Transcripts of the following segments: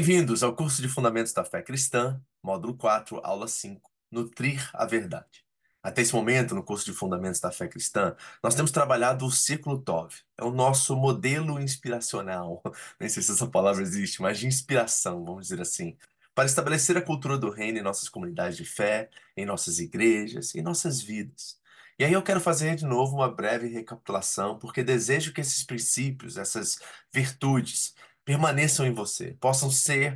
Bem-vindos ao curso de Fundamentos da Fé Cristã, módulo 4, aula 5, Nutrir a Verdade. Até esse momento, no curso de Fundamentos da Fé Cristã, nós temos trabalhado o Círculo Tov. É o nosso modelo inspiracional, nem sei se essa palavra existe, mas de inspiração, vamos dizer assim, para estabelecer a cultura do reino em nossas comunidades de fé, em nossas igrejas, em nossas vidas. E aí eu quero fazer de novo uma breve recapitulação, porque desejo que esses princípios, essas virtudes, permaneçam em você, possam ser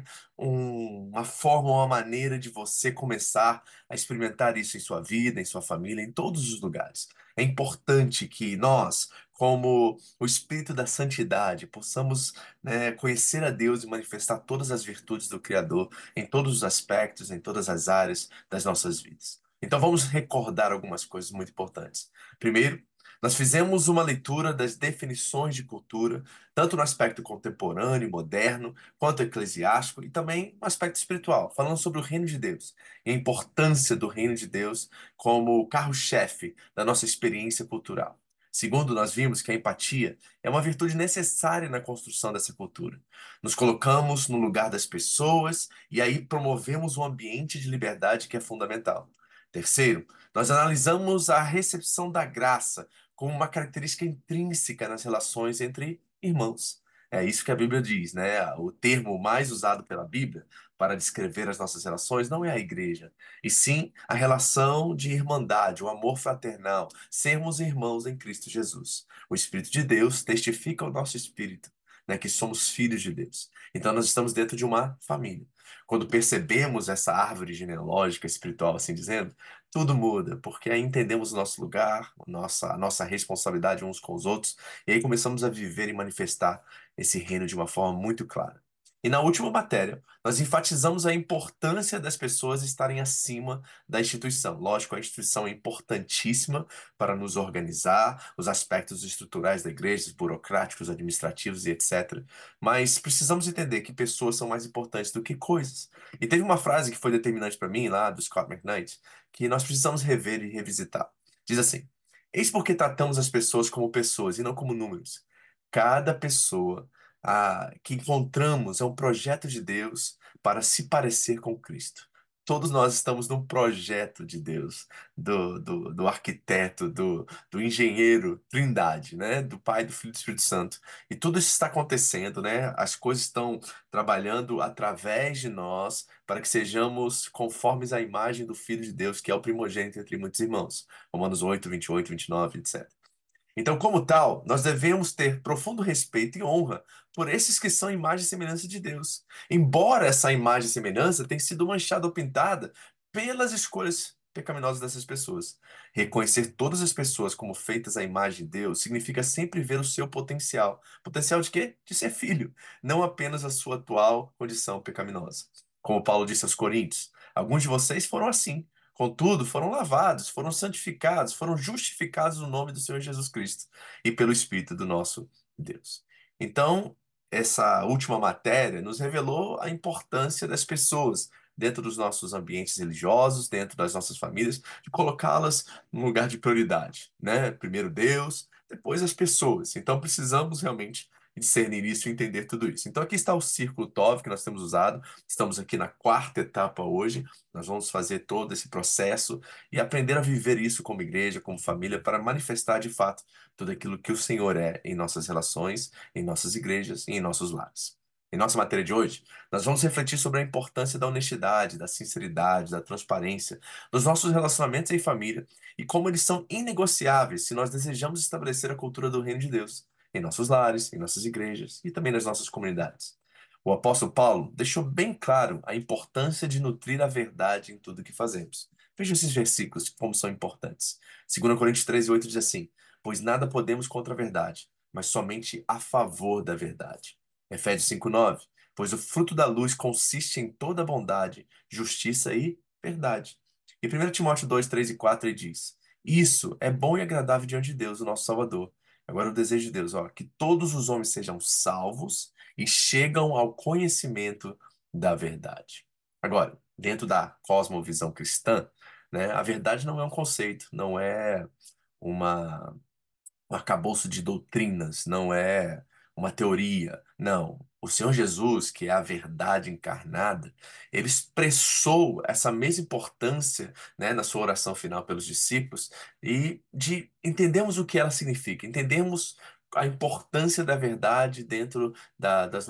uma forma, uma maneira de você começar a experimentar isso em sua vida, em sua família, em todos os lugares. É importante que nós, como o Espírito da Santidade, possamos, né, conhecer a Deus e manifestar todas as virtudes do Criador em todos os aspectos, em todas as áreas das nossas vidas. Então vamos recordar algumas coisas muito importantes. Primeiro, nós fizemos uma leitura das definições de cultura tanto no aspecto contemporâneo, moderno, quanto eclesiástico, e também no aspecto espiritual, falando sobre o reino de Deus e a importância do reino de Deus como carro-chefe da nossa experiência cultural. Segundo, nós vimos que a empatia é uma virtude necessária na construção dessa cultura. Nos colocamos no lugar das pessoas e aí promovemos um ambiente de liberdade que é fundamental. Terceiro, nós analisamos a recepção da graça como uma característica intrínseca nas relações entre irmãos. É isso que a Bíblia diz, né? O termo mais usado pela Bíblia para descrever as nossas relações não é a igreja, e sim a relação de irmandade, o amor fraternal, sermos irmãos em Cristo Jesus. O Espírito de Deus testifica ao nosso espírito, né, que somos filhos de Deus. Então nós estamos dentro de uma família. Quando percebemos essa árvore genealógica espiritual, assim dizendo, tudo muda, porque aí entendemos o nosso lugar, a nossa responsabilidade uns com os outros, e aí começamos a viver e manifestar esse reino de uma forma muito clara. E na última matéria, nós enfatizamos a importância das pessoas estarem acima da instituição. Lógico, a instituição é importantíssima para nos organizar, os aspectos estruturais da igreja, burocráticos, administrativos e etc. Mas precisamos entender que pessoas são mais importantes do que coisas. E teve uma frase que foi determinante para mim, lá do Scott McKnight, que nós precisamos rever e revisitar. Diz assim: Eis porque tratamos as pessoas como pessoas e não como números. Cada pessoa que encontramos é um projeto de Deus para se parecer com Cristo. Todos nós estamos num projeto de Deus, do arquiteto, do engenheiro Trindade, né? Do Pai, do Filho e do Espírito Santo. E tudo isso está acontecendo, né? As coisas estão trabalhando através de nós para que sejamos conformes à imagem do Filho de Deus, que é o primogênito entre muitos irmãos. Romanos 8, 28, 29, etc. Então, como tal, nós devemos ter profundo respeito e honra por esses que são imagem e semelhança de Deus. Embora essa imagem e semelhança tenha sido manchada ou pintada pelas escolhas pecaminosas dessas pessoas. Reconhecer todas as pessoas como feitas à imagem de Deus significa sempre ver o seu potencial. Potencial de quê? De ser filho, não apenas a sua atual condição pecaminosa. Como Paulo disse aos Coríntios, alguns de vocês foram assim. Contudo, foram lavados, foram santificados, foram justificados no nome do Senhor Jesus Cristo e pelo Espírito do nosso Deus. Então, essa última matéria nos revelou a importância das pessoas dentro dos nossos ambientes religiosos, dentro das nossas famílias, de colocá-las num lugar de prioridade, né? Primeiro Deus, depois as pessoas. Então, precisamos realmente discernir isso e entender tudo isso. Então, aqui está o círculo TOV que nós temos usado. Estamos aqui na quarta etapa hoje. Nós vamos fazer todo esse processo e aprender a viver isso como igreja, como família, para manifestar de fato tudo aquilo que o Senhor é em nossas relações, em nossas igrejas e em nossos lares. Em nossa matéria de hoje, nós vamos refletir sobre a importância da honestidade, da sinceridade, da transparência, dos nossos relacionamentos em família e como eles são inegociáveis se nós desejamos estabelecer a cultura do reino de Deus em nossos lares, em nossas igrejas e também nas nossas comunidades. O apóstolo Paulo deixou bem claro a importância de nutrir a verdade em tudo que fazemos. Veja esses versículos, como são importantes. 2 Coríntios 13:8 diz assim: Pois nada podemos contra a verdade, mas somente a favor da verdade. Efésios 5:9: Pois o fruto da luz consiste em toda bondade, justiça e verdade. E 1 Timóteo 2:3 e 4 ele diz: Isso é bom e agradável diante de Deus, o nosso Salvador. Agora o desejo de Deus, ó, que todos os homens sejam salvos e chegam ao conhecimento da verdade. Agora, dentro da cosmovisão cristã, né, a verdade não é um conceito, não é uma, um arcabouço de doutrinas, não é uma teoria. Não. O Senhor Jesus, que é a verdade encarnada, ele expressou essa mesma importância, né, na sua oração final pelos discípulos e de entendermos o que ela significa, entendermos a importância da verdade dentro das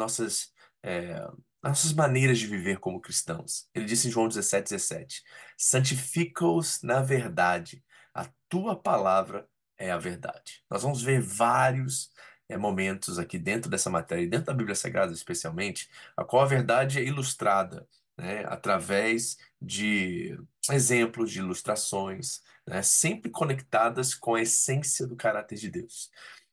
é, nossas maneiras de viver como cristãos. Ele disse em João 17:17: santifica-os na verdade, a tua palavra é a verdade. Nós vamos ver vários momentos aqui dentro dessa matéria, e dentro da Bíblia Sagrada especialmente, a qual a verdade é ilustrada, né, através de exemplos, de ilustrações, né, sempre conectadas com a essência do caráter de Deus.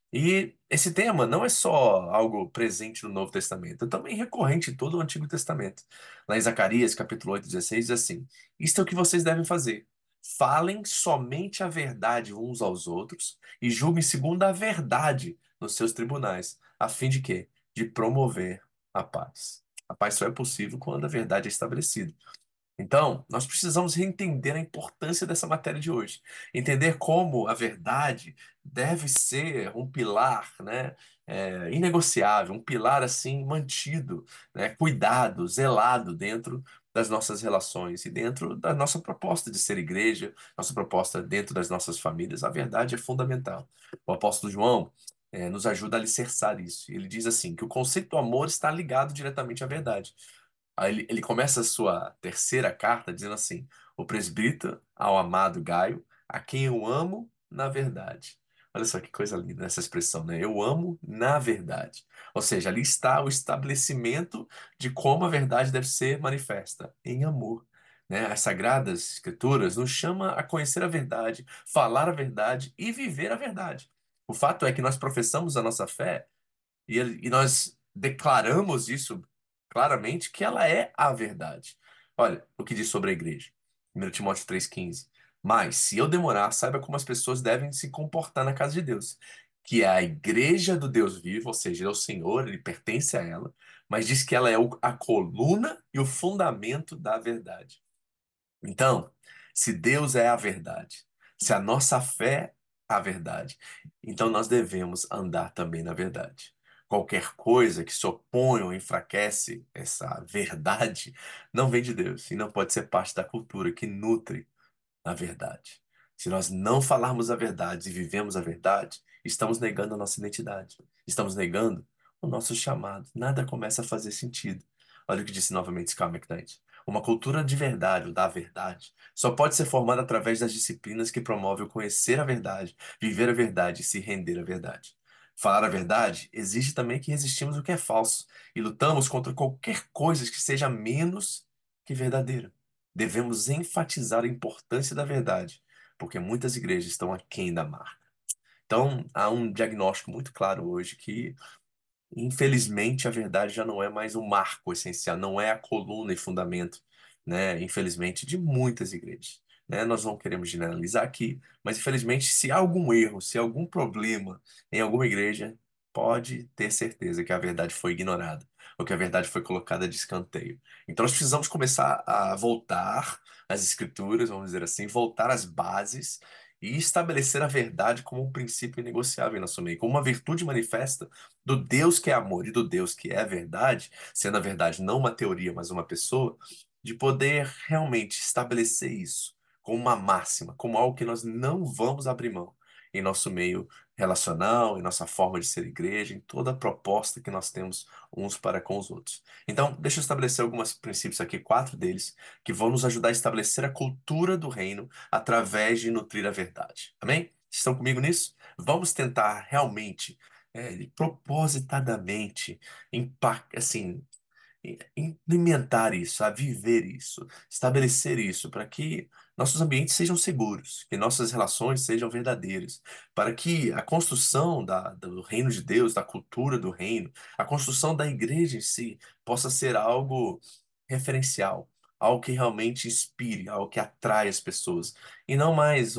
E esse tema não é só algo presente no Novo Testamento, é também recorrente em todo o Antigo Testamento. Lá em Zacarias, capítulo 8:16, diz assim: isto é o que vocês devem fazer. Falem somente a verdade uns aos outros e julguem segundo a verdade nos seus tribunais, a fim de quê? De promover a paz. A paz só é possível quando a verdade é estabelecida. Então, nós precisamos entender a importância dessa matéria de hoje. Entender como a verdade deve ser um pilar, né, inegociável, um pilar assim mantido, né, cuidado, zelado dentro das nossas relações e dentro da nossa proposta de ser igreja, nossa proposta dentro das nossas famílias. A verdade é fundamental. O apóstolo João, nos ajuda a alicerçar isso. Ele diz assim, que o conceito do amor está ligado diretamente à verdade. Aí ele começa a sua terceira carta dizendo assim: o presbítero ao amado Gaio, a quem eu amo na verdade. Olha só que coisa linda essa expressão, né? Eu amo na verdade. Ou seja, ali está o estabelecimento de como a verdade deve ser manifesta, em amor. Né? As Sagradas Escrituras nos chama a conhecer a verdade, falar a verdade e viver a verdade. O fato é que nós professamos a nossa fé e nós declaramos isso claramente que ela é a verdade. Olha o que diz sobre a igreja. 1 Timóteo 3,15. Mas, se eu demorar, saiba como as pessoas devem se comportar na casa de Deus, que é a igreja do Deus vivo, ou seja, ele é o Senhor, ele pertence a ela, mas diz que ela é a coluna e o fundamento da verdade. Então, se Deus é a verdade, se a nossa fé é a verdade, então nós devemos andar também na verdade. Qualquer coisa que se opõe ou enfraquece essa verdade não vem de Deus e não pode ser parte da cultura que nutre a verdade. Se nós não falarmos a verdade e vivemos a verdade, estamos negando a nossa identidade. Estamos negando o nosso chamado. Nada começa a fazer sentido. Olha o que disse novamente Scott McKnight. Uma cultura de verdade, ou da verdade, só pode ser formada através das disciplinas que promovem o conhecer a verdade, viver a verdade e se render à verdade. Falar a verdade exige também que resistimos o que é falso e lutamos contra qualquer coisa que seja menos que verdadeira. Devemos enfatizar a importância da verdade, porque muitas igrejas estão aquém da marca. Então, há um diagnóstico muito claro hoje que infelizmente, a verdade já não é mais o marco essencial, não é a coluna e fundamento, né? Infelizmente, de muitas igrejas, né? Nós não queremos generalizar aqui, mas infelizmente, se há algum erro, se há algum problema em alguma igreja, pode ter certeza que a verdade foi ignorada, ou que a verdade foi colocada de escanteio. Então, nós precisamos começar a voltar às escrituras, vamos dizer assim, voltar às bases e estabelecer a verdade como um princípio inegociável em nosso meio, como uma virtude manifesta do Deus que é amor e do Deus que é a verdade, sendo a verdade não uma teoria, mas uma pessoa, de poder realmente estabelecer isso como uma máxima, como algo que nós não vamos abrir mão em nosso meio relacional, em nossa forma de ser igreja, em toda a proposta que nós temos uns para com os outros. Então, deixa eu estabelecer alguns princípios aqui, quatro deles, que vão nos ajudar a estabelecer a cultura do reino através de nutrir a verdade. Amém? Estão comigo nisso? Vamos tentar realmente propositadamente, assim, implementar isso, a viver isso, estabelecer isso, para que nossos ambientes sejam seguros, que nossas relações sejam verdadeiras, para que a construção do reino de Deus, da cultura do reino, a construção da igreja em si, possa ser algo referencial, algo que realmente inspire, algo que atrai as pessoas, e não mais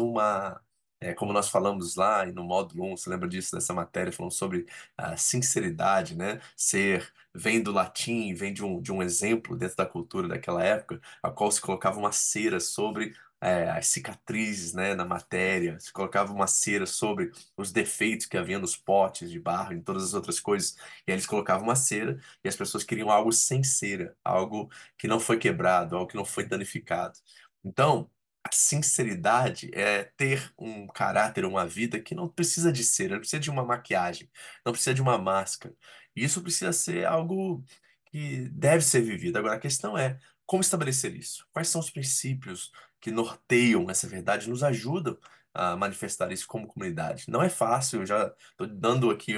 como nós falamos lá no módulo 1, você lembra disso, dessa matéria, falando sobre a sinceridade, né? Vem do latim, vem de um exemplo dentro da cultura daquela época, a qual se colocava uma cera sobre as cicatrizes, né, na matéria, se colocava uma cera sobre os defeitos que havia nos potes de barro, em todas as outras coisas, e aí eles colocavam uma cera e as pessoas queriam algo sem cera, algo que não foi quebrado, algo que não foi danificado. Então, a sinceridade é ter um caráter, uma vida que não precisa de cera, não precisa de uma maquiagem, não precisa de uma máscara. E isso precisa ser algo que deve ser vivido. Agora, a questão é como estabelecer isso? Quais são os princípios que norteiam essa verdade, nos ajudam a manifestar isso como comunidade? Não é fácil, eu já estou dando aqui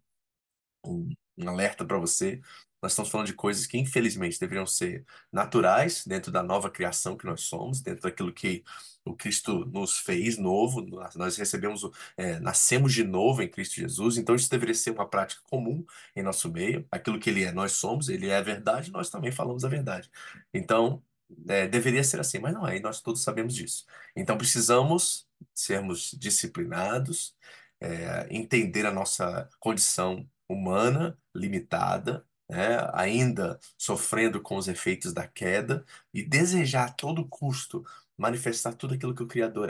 um alerta para você. Nós estamos falando de coisas que, infelizmente, deveriam ser naturais dentro da nova criação que nós somos, dentro daquilo que o Cristo nos fez novo. Nós recebemos, nascemos de novo em Cristo Jesus. Então, isso deveria ser uma prática comum em nosso meio. Aquilo que Ele é, nós somos. Ele é a verdade, nós também falamos a verdade. Então, deveria ser assim, mas não é, e nós todos sabemos disso. Então, precisamos sermos disciplinados, entender a nossa condição humana, limitada, né, ainda sofrendo com os efeitos da queda, e desejar a todo custo manifestar tudo aquilo que o Criador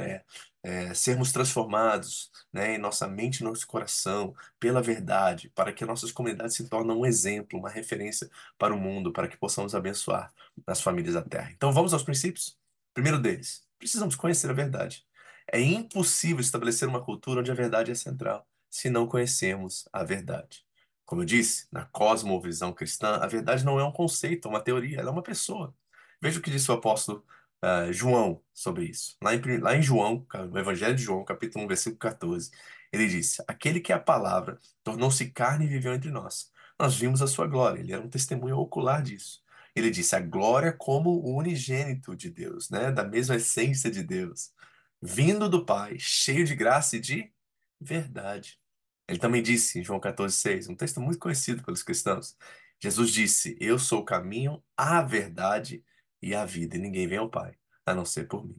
sermos transformados, né, em nossa mente e nosso coração pela verdade, para que nossas comunidades se tornem um exemplo, uma referência para o mundo, para que possamos abençoar as famílias da terra. Então vamos aos princípios? Primeiro deles, precisamos conhecer a verdade. É impossível estabelecer uma cultura onde a verdade é central se não conhecemos a verdade. Como eu disse, na cosmovisão cristã, a verdade não é um conceito, uma teoria, ela é uma pessoa. Veja o que disse o apóstolo João sobre isso. Lá em João, no Evangelho de João, capítulo 1, versículo 14, ele disse: Aquele que é a palavra tornou-se carne e viveu entre nós. Nós vimos a sua glória, ele era um testemunho ocular disso. Ele disse: A glória como o unigênito de Deus, né? Da mesma essência de Deus, vindo do Pai, cheio de graça e de verdade. Ele também disse em João 14,6, um texto muito conhecido pelos cristãos. Jesus disse: Eu sou o caminho, a verdade e a vida, e ninguém vem ao Pai, a não ser por mim.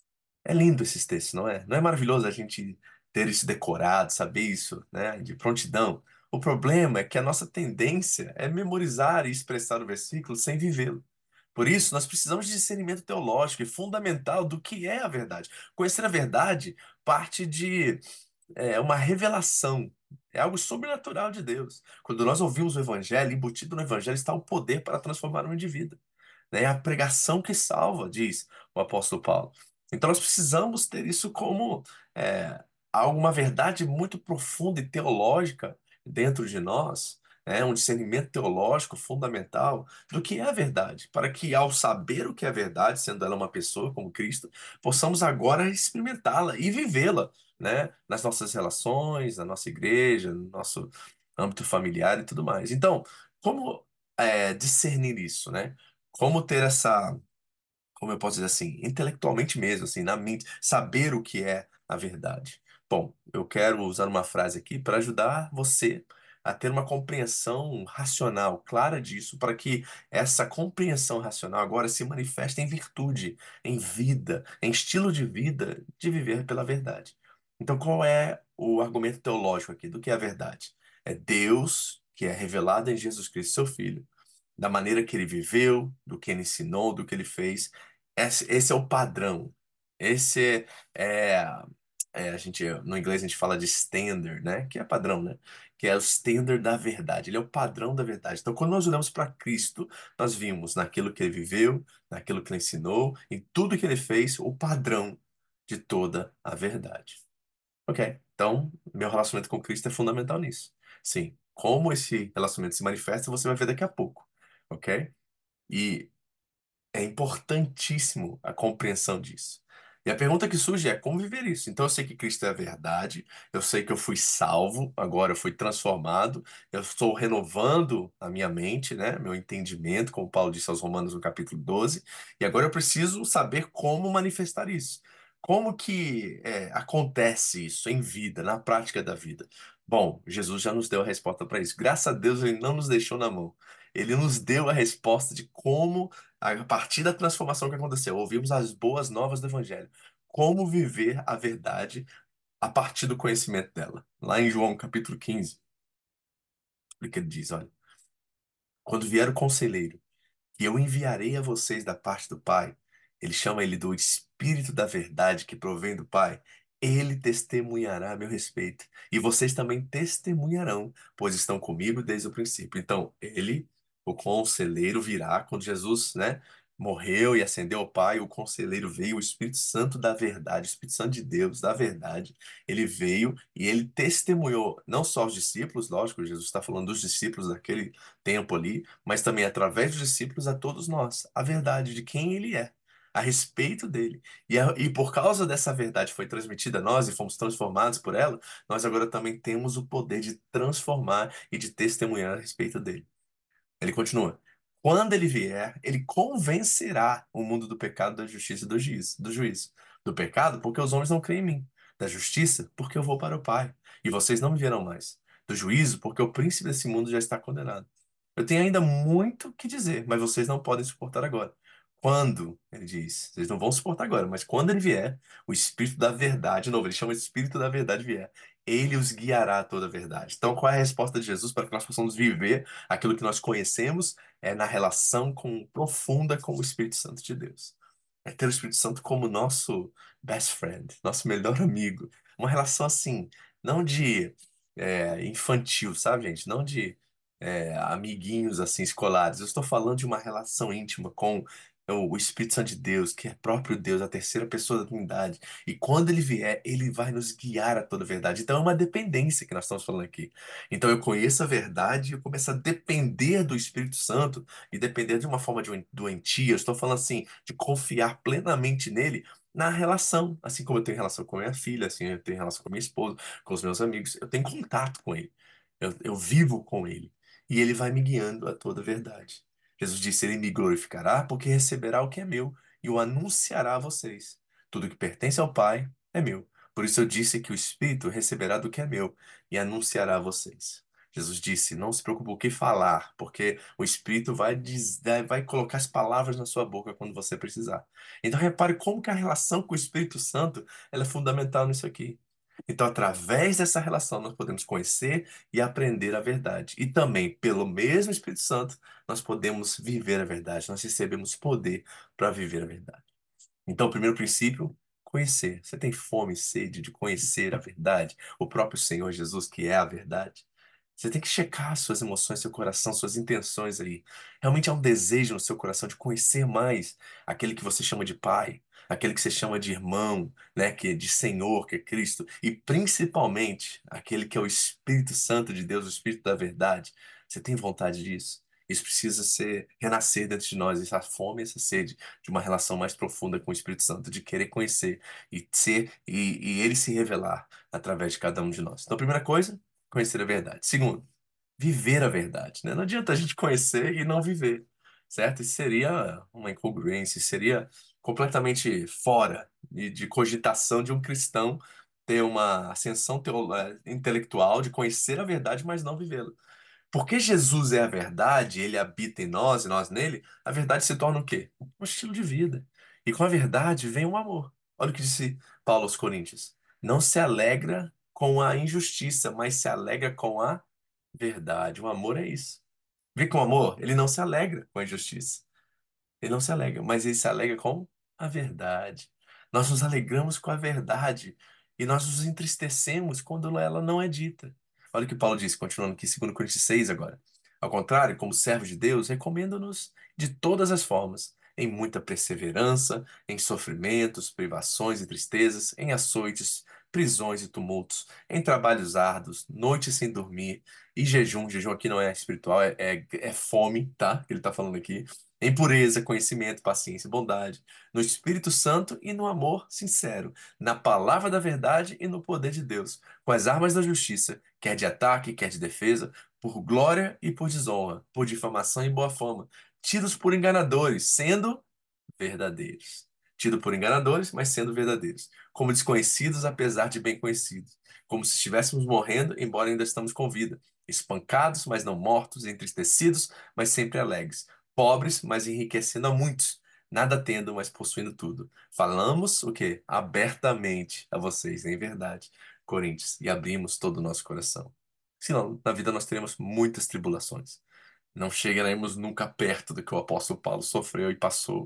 É lindo esses textos, não é? Não é maravilhoso a gente ter isso decorado, saber isso, né, de prontidão? O problema é que a nossa tendência é memorizar e expressar o versículo sem vivê-lo. Por isso, nós precisamos de discernimento teológico e fundamental do que é a verdade. Conhecer a verdade parte de uma revelação, é algo sobrenatural de Deus. Quando nós ouvimos o Evangelho, embutido no Evangelho está o poder para transformar um indivíduo, né? É a pregação que salva, diz o apóstolo Paulo. Então nós precisamos ter isso como é, uma verdade muito profunda e teológica dentro de nós, um discernimento teológico fundamental do que é a verdade, para que ao saber o que é a verdade, sendo ela uma pessoa como Cristo, possamos agora experimentá-la e vivê-la, né, nas nossas relações, na nossa igreja, no nosso âmbito familiar e tudo mais. Então, como discernir isso, né? Como ter essa, como eu posso dizer assim, intelectualmente mesmo, assim, na mente, saber o que é a verdade. Bom, eu quero usar uma frase aqui para ajudar você a ter uma compreensão racional, clara disso, para que essa compreensão racional agora se manifeste em virtude, em vida, em estilo de vida de viver pela verdade. Então, qual é o argumento teológico aqui do que é a verdade? É Deus, que é revelado em Jesus Cristo, seu Filho, da maneira que ele viveu, do que ele ensinou, do que ele fez. Esse é o padrão. Esse é, no inglês a gente fala de standard, né? Que é padrão, né? Que é o standard da verdade. Ele é o padrão da verdade. Então, quando nós olhamos para Cristo, nós vimos naquilo que ele viveu, naquilo que ele ensinou, em tudo que ele fez, o padrão de toda a verdade. Ok, então meu relacionamento com Cristo é fundamental nisso. Sim, como esse relacionamento se manifesta, você vai ver daqui a pouco. Ok? E é importantíssimo a compreensão disso. E a pergunta que surge é como viver isso? Então eu sei que Cristo é a verdade, eu sei que eu fui salvo, agora eu fui transformado, eu estou renovando a minha mente, né, meu entendimento, como Paulo disse aos Romanos no capítulo 12, e agora eu preciso saber como manifestar isso. Como que acontece isso em vida, na prática da vida? Bom, Jesus já nos deu a resposta para isso. Graças a Deus ele não nos deixou na mão. Ele nos deu a resposta de como a partir da transformação que aconteceu, ouvimos as boas novas do Evangelho. Como viver a verdade a partir do conhecimento dela. Lá em João capítulo 15, porque ele diz: Olha, quando vier o conselheiro, que eu enviarei a vocês da parte do Pai, Ele chama ele do Espírito da Verdade que provém do Pai. Ele testemunhará a meu respeito. E vocês também testemunharão, pois estão comigo desde o princípio. Então, ele, o conselheiro, virá quando Jesus, né, morreu e ascendeu ao Pai. O conselheiro veio, o Espírito Santo da verdade, o Espírito Santo de Deus, da verdade. Ele veio e ele testemunhou, não só aos discípulos, lógico, Jesus está falando dos discípulos daquele tempo ali, mas também através dos discípulos a todos nós, a verdade de quem ele é, a respeito dele. E por causa dessa verdade foi transmitida a nós e fomos transformados por ela, nós agora também temos o poder de transformar e de testemunhar a respeito dele. Ele continua. Quando ele vier, ele convencerá o mundo do pecado, da justiça e do juízo. Do juízo. Do pecado, porque os homens não creem em mim. Da justiça, porque eu vou para o Pai, e vocês não me verão mais. Do juízo, porque o príncipe desse mundo já está condenado. Eu tenho ainda muito que dizer, mas vocês não podem suportar agora. Quando, ele diz, vocês não vão suportar agora, mas quando ele vier, o Espírito da Verdade, de novo, ele chama de Espírito da Verdade vier, ele os guiará a toda a verdade. Então, qual é a resposta de Jesus para que nós possamos viver aquilo que nós conhecemos na relação profunda com o Espírito Santo de Deus? É ter o Espírito Santo como nosso best friend, nosso melhor amigo. Uma relação assim, não de infantil, sabe, gente? Não de amiguinhos assim escolares. Eu estou falando de uma relação íntima com o Espírito Santo de Deus, que é próprio Deus, a terceira pessoa da Trindade. E quando ele vier, ele vai nos guiar a toda a verdade. Então é uma dependência que nós estamos falando aqui. Então eu conheço a verdade e eu começo a depender do Espírito Santo e depender de uma forma de doentia. Eu estou falando assim, de confiar plenamente nele na relação. Assim como eu tenho relação com minha filha, assim eu tenho relação com minha esposa, com os meus amigos. Eu tenho contato com ele. Eu vivo com ele. E ele vai me guiando a toda a verdade. Jesus disse: Ele me glorificará, porque receberá o que é meu e o anunciará a vocês. Tudo que pertence ao Pai é meu. Por isso eu disse que o Espírito receberá do que é meu e anunciará a vocês. Jesus disse: Não se preocupe com o que falar, porque o Espírito vai colocar as palavras na sua boca quando você precisar. Então repare como que a relação com o Espírito Santo ela é fundamental nisso aqui. Então, através dessa relação, nós podemos conhecer e aprender a verdade. E também, pelo mesmo Espírito Santo, nós podemos viver a verdade. Nós recebemos poder para viver a verdade. Então, o primeiro princípio, conhecer. Você tem fome e sede de conhecer a verdade, o próprio Senhor Jesus, que é a verdade. Você tem que checar suas emoções, seu coração, suas intenções aí. Realmente há um desejo no seu coração de conhecer mais aquele que você chama de Pai, aquele que você chama de irmão, né, que é de Senhor, que é Cristo, e principalmente aquele que é o Espírito Santo de Deus, o Espírito da verdade. Você tem vontade disso? Isso precisa ser renascer dentro de nós, essa fome, essa sede de uma relação mais profunda com o Espírito Santo, de querer conhecer e ele se revelar através de cada um de nós. Então, a primeira coisa, conhecer a verdade. Segundo, viver a verdade, né? Não adianta a gente conhecer e não viver, certo? Isso seria uma incongruência, seria completamente fora de cogitação de um cristão ter uma ascensão intelectual de conhecer a verdade, mas não vivê-la. Porque Jesus é a verdade, ele habita em nós e nós nele, a verdade se torna o quê? Um estilo de vida. E com a verdade vem o amor. Olha o que disse Paulo aos Coríntios. Não se alegra com a injustiça, mas se alegra com a verdade. O amor é isso. Vê com o amor, ele não se alegra com a injustiça. Ele não se alegra, mas ele se alegra com a verdade. Nós nos alegramos com a verdade e nós nos entristecemos quando ela não é dita. Olha o que Paulo diz, continuando aqui, 2 Coríntios 6 agora. Ao contrário, como servos de Deus, recomendo-nos de todas as formas, em muita perseverança, em sofrimentos, privações e tristezas, em açoites, prisões e tumultos, em trabalhos árduos, noites sem dormir e jejum. Jejum aqui não é espiritual, é fome, tá? Que ele está falando aqui em pureza, conhecimento, paciência, bondade, no Espírito Santo e no amor sincero, na palavra da verdade e no poder de Deus, com as armas da justiça, quer de ataque, quer de defesa, por glória e por desonra, por difamação e boa fama, tidos por enganadores, sendo verdadeiros. Tido por enganadores, mas sendo verdadeiros. Como desconhecidos, apesar de bem conhecidos. Como se estivéssemos morrendo, embora ainda estamos com vida. Espancados, mas não mortos. Entristecidos, mas sempre alegres. Pobres, mas enriquecendo a muitos. Nada tendo, mas possuindo tudo. Falamos o quê? Abertamente a vocês, em verdade, Coríntios, e abrimos todo o nosso coração. Senão, na vida nós teremos muitas tribulações. Não chegaremos nunca perto do que o apóstolo Paulo sofreu e passou,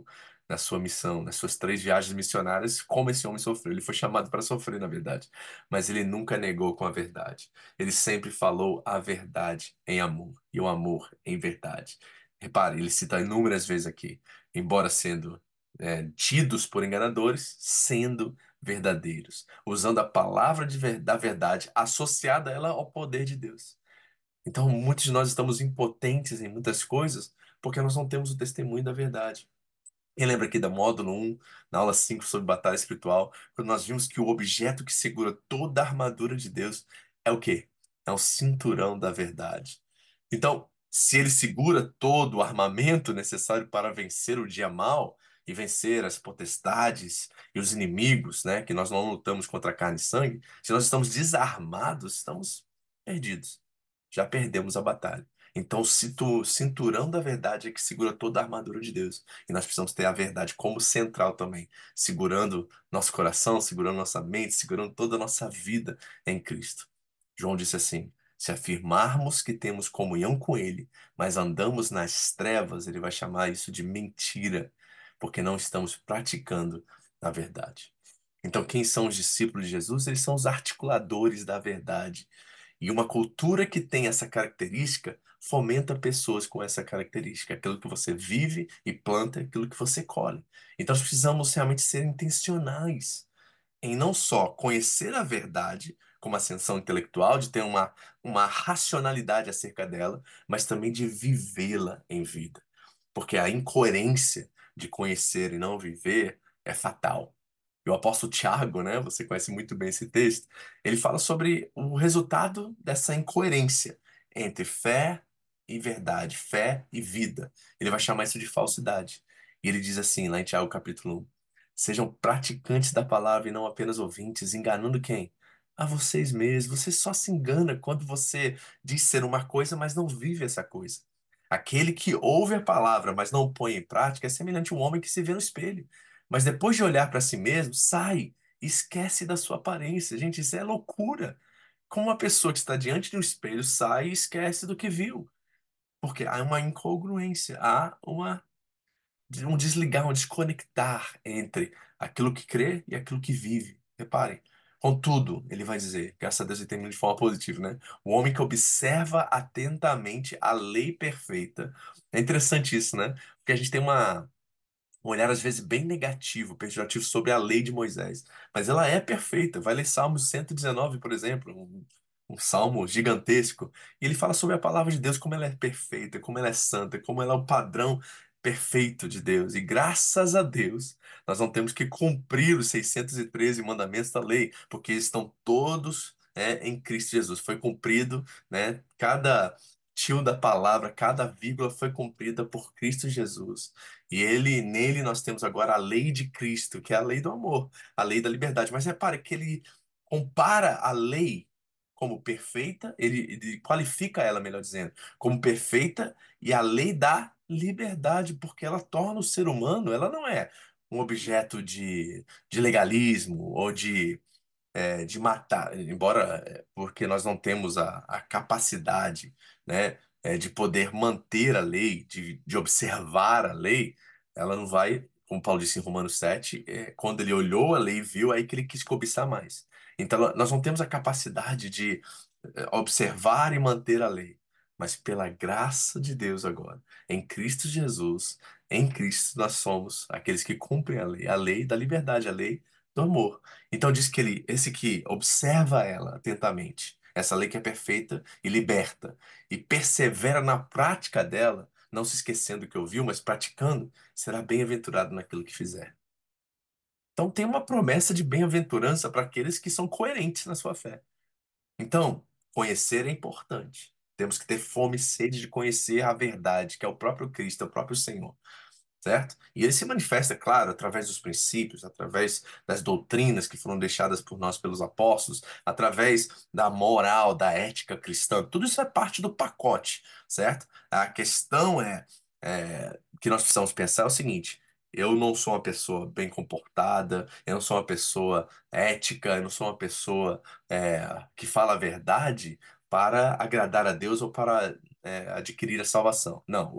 na sua missão, nas suas 3 viagens missionárias, como esse homem sofreu. Ele foi chamado para sofrer, na verdade, mas ele nunca negou com a verdade. Ele sempre falou a verdade em amor e o amor em verdade. Repare, ele cita inúmeras vezes aqui, embora sendo tidos por enganadores, sendo verdadeiros, usando a palavra da verdade associada a ela ao poder de Deus. Então, muitos de nós estamos impotentes em muitas coisas porque nós não temos o testemunho da verdade. Quem lembra aqui da módulo 1, na aula 5 sobre batalha espiritual, quando nós vimos que o objeto que segura toda a armadura de Deus é o quê? É o cinturão da verdade. Então, se ele segura todo o armamento necessário para vencer o dia mal e vencer as potestades e os inimigos, né, que nós não lutamos contra carne e sangue, se nós estamos desarmados, estamos perdidos. Já perdemos a batalha. Então, o cinturão da verdade é que segura toda a armadura de Deus. E nós precisamos ter a verdade como central também, segurando nosso coração, segurando nossa mente, segurando toda a nossa vida em Cristo. João disse assim: se afirmarmos que temos comunhão com Ele, mas andamos nas trevas, ele vai chamar isso de mentira, porque não estamos praticando a verdade. Então, quem são os discípulos de Jesus? Eles são os articuladores da verdade. E uma cultura que tem essa característica fomenta pessoas com essa característica. Aquilo que você vive e planta é aquilo que você colhe. Então, nós precisamos realmente ser intencionais em não só conhecer a verdade, como ascensão intelectual, de ter uma racionalidade acerca dela, mas também de vivê-la em vida. Porque a incoerência de conhecer e não viver é fatal. E o apóstolo Tiago, né, você conhece muito bem esse texto, ele fala sobre o resultado dessa incoerência entre fé e verdade, fé e vida. Ele vai chamar isso de falsidade. E ele diz assim, lá em Tiago capítulo 1, sejam praticantes da palavra e não apenas ouvintes, enganando quem? A vocês mesmos. Você só se engana quando você diz ser uma coisa, mas não vive essa coisa. Aquele que ouve a palavra, mas não põe em prática, é semelhante a um homem que se vê no espelho. Mas depois de olhar para si mesmo, sai, esquece da sua aparência. Gente, isso é loucura. Como uma pessoa que está diante de um espelho sai e esquece do que viu. Porque há uma incongruência, há um desligar, um desconectar entre aquilo que crê e aquilo que vive. Reparem. Contudo, ele vai dizer, graças a Deus ele termina de forma positiva, né? O homem que observa atentamente a lei perfeita. É interessante isso, né? Porque a gente tem um olhar às vezes bem negativo, pejorativo sobre a lei de Moisés. Mas ela é perfeita. Vai ler Salmo 119, por exemplo, um salmo gigantesco. E ele fala sobre a palavra de Deus, como ela é perfeita, como ela é santa, como ela é o padrão perfeito de Deus. E graças a Deus, nós não temos que cumprir os 613 mandamentos da lei, porque eles estão todos em Cristo Jesus. Foi cumprido, né? Cada tio da palavra, cada vírgula foi cumprida por Cristo Jesus. E nele nós temos agora a lei de Cristo, que é a lei do amor, a lei da liberdade. Mas repare que ele compara a lei como perfeita, ele qualifica ela, melhor dizendo, como perfeita e a lei da liberdade, porque ela torna o ser humano, ela não é um objeto de legalismo ou de matar, embora porque nós não temos a capacidade, né, de poder manter a lei, de observar a lei, ela não vai, como Paulo disse em Romanos 7, quando ele olhou a lei e viu, aí que ele quis cobiçar mais. Então, nós não temos a capacidade de observar e manter a lei, mas pela graça de Deus agora, em Cristo Jesus, em Cristo nós somos aqueles que cumprem a lei da liberdade, a lei do amor. Então diz que esse que observa ela atentamente, essa lei que é perfeita e liberta, e persevera na prática dela, não se esquecendo do que ouviu, mas praticando, será bem-aventurado naquilo que fizer. Então tem uma promessa de bem-aventurança para aqueles que são coerentes na sua fé. Então, conhecer é importante. Temos que ter fome e sede de conhecer a verdade, que é o próprio Cristo, é o próprio Senhor, certo? E ele se manifesta, claro, através dos princípios, através das doutrinas que foram deixadas por nós pelos apóstolos, através da moral, da ética cristã. Tudo isso é parte do pacote, certo? A questão que nós precisamos pensar é o seguinte: eu não sou uma pessoa bem comportada, eu não sou uma pessoa ética, eu não sou uma pessoa que fala a verdade para agradar a Deus ou para adquirir a salvação. Não,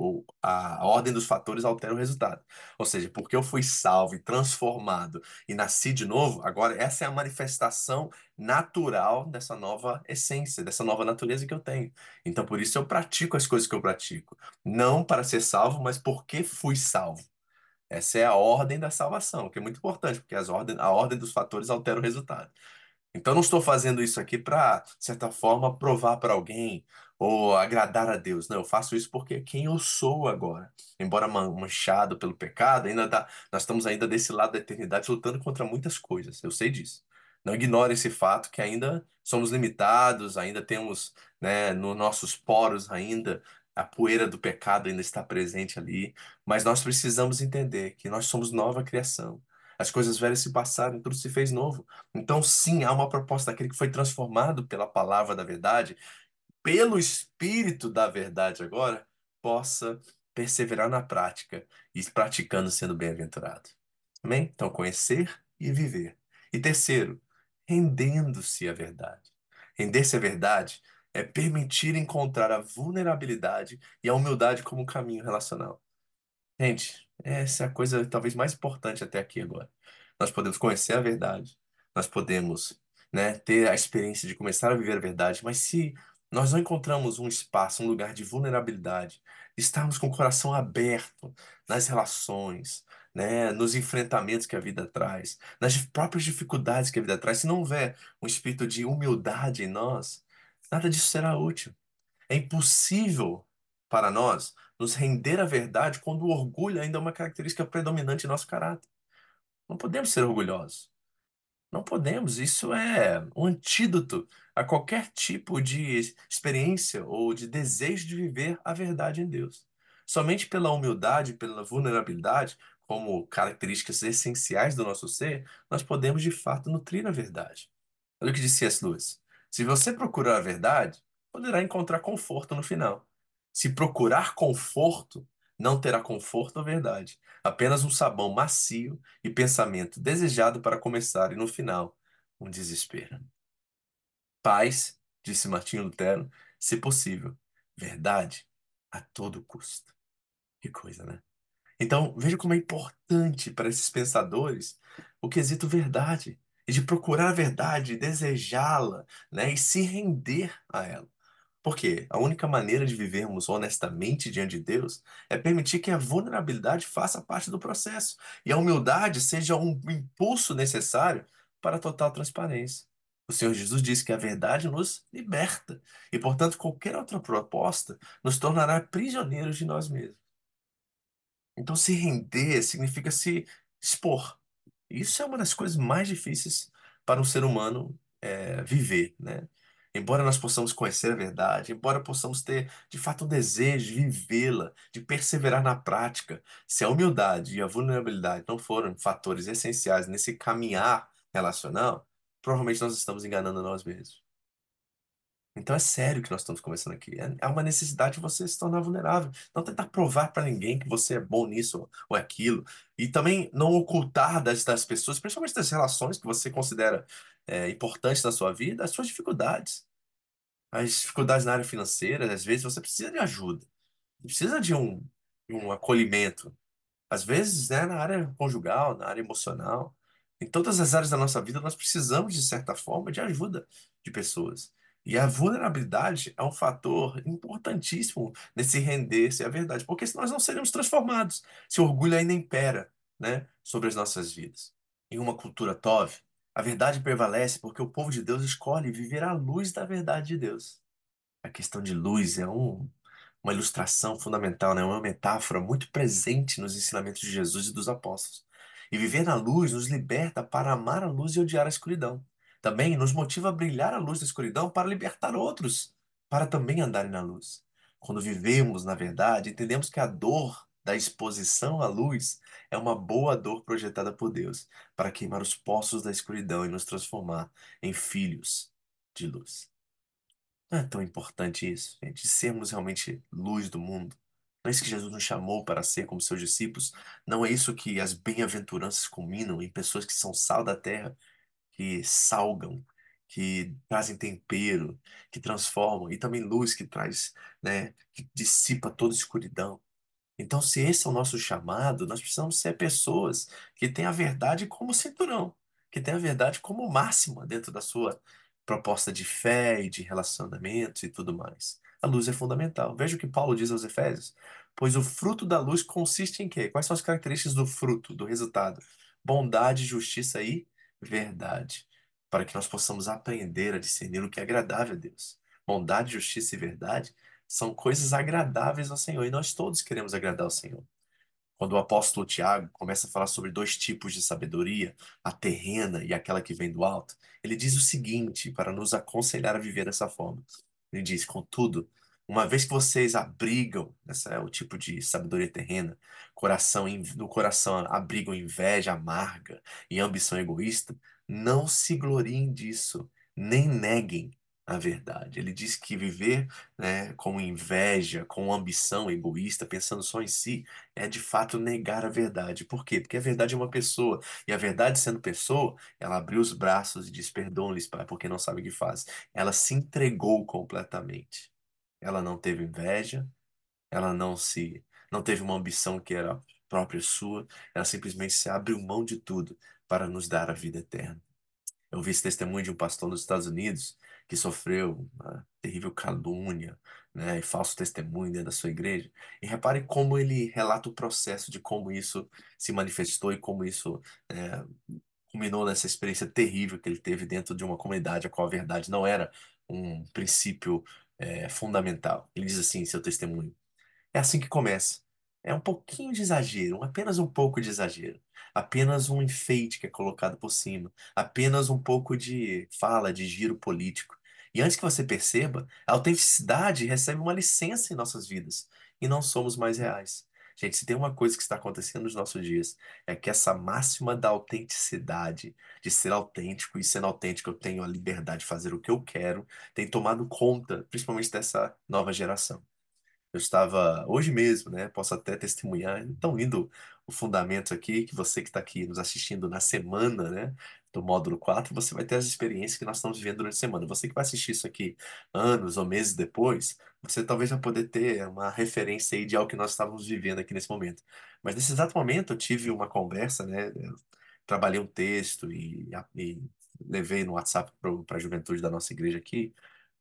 a ordem dos fatores altera o resultado. Ou seja, porque eu fui salvo e transformado e nasci de novo, agora essa é a manifestação natural dessa nova essência, dessa nova natureza que eu tenho. Então, por isso eu pratico as coisas que eu pratico. Não para ser salvo, mas porque fui salvo. Essa é a ordem da salvação, que é muito importante, porque a ordem dos fatores altera o resultado. Então, eu não estou fazendo isso aqui para, de certa forma, provar para alguém ou agradar a Deus. Não, eu faço isso porque é quem eu sou agora. Embora manchado pelo pecado, nós estamos ainda desse lado da eternidade lutando contra muitas coisas. Eu sei disso. Não ignore esse fato que ainda somos limitados, ainda temos, né, nos nossos poros ainda a poeira do pecado ainda está presente ali, mas nós precisamos entender que nós somos nova criação. As coisas velhas se passaram, tudo se fez novo. Então, sim, há uma proposta daquele que foi transformado pela palavra da verdade, pelo Espírito da verdade agora, possa perseverar na prática e praticando sendo bem-aventurado. Amém? Então, conhecer e viver. E terceiro, rendendo-se à verdade. Render-se à verdade é permitir encontrar a vulnerabilidade e a humildade como um caminho relacional. Gente, essa é a coisa talvez mais importante até aqui agora. Nós podemos conhecer a verdade, nós podemos, né, ter a experiência de começar a viver a verdade, mas se nós não encontramos um espaço, um lugar de vulnerabilidade, estarmos com o coração aberto nas relações, né, nos enfrentamentos que a vida traz, nas próprias dificuldades que a vida traz, se não houver um espírito de humildade em nós, nada disso será útil. É impossível para nós nos render à verdade quando o orgulho ainda é uma característica predominante em nosso caráter. Não podemos ser orgulhosos. Não podemos. Isso é um antídoto a qualquer tipo de experiência ou de desejo de viver a verdade em Deus. Somente pela humildade, pela vulnerabilidade, como características essenciais do nosso ser, nós podemos de fato nutrir a verdade. Olha o que disse C.S. Lewis. Se você procurar a verdade, poderá encontrar conforto no final. Se procurar conforto, não terá conforto ou verdade. Apenas um sabão macio e pensamento desejado para começar, e no final, um desespero. Paz, disse Martinho Lutero, se possível. Verdade, a todo custo. Que coisa, né? Então, veja como é importante para esses pensadores o quesito verdade, e de procurar a verdade, desejá-la, né, e se render a ela. Porque a única maneira de vivermos honestamente diante de Deus é permitir que a vulnerabilidade faça parte do processo e a humildade seja um impulso necessário para a total transparência. O Senhor Jesus disse que a verdade nos liberta e, portanto, qualquer outra proposta nos tornará prisioneiros de nós mesmos. Então, se render significa se expor. Isso é uma das coisas mais difíceis para um ser humano viver, né? Embora nós possamos conhecer a verdade, embora possamos ter de fato um desejo de vivê-la, de perseverar na prática, se a humildade e a vulnerabilidade não forem fatores essenciais nesse caminhar relacional, provavelmente nós estamos enganando nós mesmos. Então é sério que nós estamos conversando aqui. É uma necessidade de você se tornar vulnerável. Não tentar provar para ninguém que você é bom nisso ou aquilo. E também não ocultar das pessoas, principalmente das relações que você considera importantes na sua vida, as suas dificuldades. As dificuldades na área financeira, às vezes você precisa de ajuda. Precisa de um acolhimento. Às vezes, né, na área conjugal, na área emocional, em todas as áreas da nossa vida, nós precisamos, de certa forma, de ajuda de pessoas. E a vulnerabilidade é um fator importantíssimo nesse render-se à verdade, porque senão nós não seremos transformados, se o orgulho ainda impera, né, sobre as nossas vidas. Em uma cultura Tov, a verdade prevalece porque o povo de Deus escolhe viver à luz da verdade de Deus. A questão de luz é uma ilustração fundamental, né? Uma metáfora muito presente nos ensinamentos de Jesus e dos apóstolos. E viver na luz nos liberta para amar a luz e odiar a escuridão. Também nos motiva a brilhar a luz da escuridão para libertar outros, para também andarem na luz. Quando vivemos na verdade, entendemos que a dor da exposição à luz é uma boa dor projetada por Deus para queimar os poços da escuridão e nos transformar em filhos de luz. Não é tão importante isso, gente, sermos realmente luz do mundo. Não é isso que Jesus nos chamou para ser como seus discípulos. Não é isso que as bem-aventuranças culminam em pessoas que são sal da terra, que salgam, que trazem tempero, que transformam, e também luz que traz, né, que dissipa toda escuridão. Então, se esse é o nosso chamado, nós precisamos ser pessoas que têm a verdade como cinturão, que têm a verdade como máxima dentro da sua proposta de fé e de relacionamentos e tudo mais. A luz é fundamental. Veja o que Paulo diz aos Efésios. Pois o fruto da luz consiste em quê? Quais são as características do fruto, do resultado? Bondade, justiça e verdade. Para que nós possamos aprender a discernir o que é agradável a Deus. Bondade, justiça e verdade são coisas agradáveis ao Senhor e nós todos queremos agradar ao Senhor. Quando o apóstolo Tiago começa a falar sobre dois tipos de sabedoria, a terrena e aquela que vem do alto, ele diz o seguinte para nos aconselhar a viver dessa forma. Ele diz: contudo, uma vez que vocês abrigam, essa é o tipo de sabedoria terrena, no coração abrigam inveja amarga e ambição egoísta, não se gloriem disso, nem neguem a verdade. Ele diz que viver, né, com inveja, com ambição egoísta, pensando só em si, é de fato negar a verdade. Por quê? Porque a verdade é uma pessoa. E a verdade, sendo pessoa, ela abriu os braços e diz: perdoam-lhes, Pai, porque não sabem o que faz. Ela se entregou completamente. Ela não teve inveja, ela não teve uma ambição que era própria sua, ela simplesmente se abriu mão de tudo para nos dar a vida eterna. Eu vi esse testemunho de um pastor nos Estados Unidos que sofreu uma terrível calúnia, né, e falso testemunho dentro da sua igreja. E repare como ele relata o processo de como isso se manifestou e como isso é, culminou nessa experiência terrível que ele teve dentro de uma comunidade a qual a verdade não era um princípio fundamental. Ele diz assim em seu testemunho. É assim que começa. É um pouquinho de exagero, apenas um pouco de exagero. Apenas um enfeite que é colocado por cima. Apenas um pouco de fala, de giro político. E antes que você perceba, a autenticidade recebe uma licença em nossas vidas. E não somos mais reais. Gente, se tem uma coisa que está acontecendo nos nossos dias, é que essa máxima da autenticidade, de ser autêntico, e sendo autêntico eu tenho a liberdade de fazer o que eu quero, tem tomado conta, principalmente dessa nova geração. Eu estava hoje mesmo, né? Posso até testemunhar. Então, indo o fundamento aqui, que você que está aqui nos assistindo na semana, né? Do módulo 4, você vai ter as experiências que nós estamos vivendo durante a semana. Você que vai assistir isso aqui anos ou meses depois, você talvez vai poder ter uma referência aí de algo que nós estávamos vivendo aqui nesse momento. Mas nesse exato momento eu tive uma conversa, né? Eu trabalhei um texto e levei no WhatsApp para a juventude da nossa igreja aqui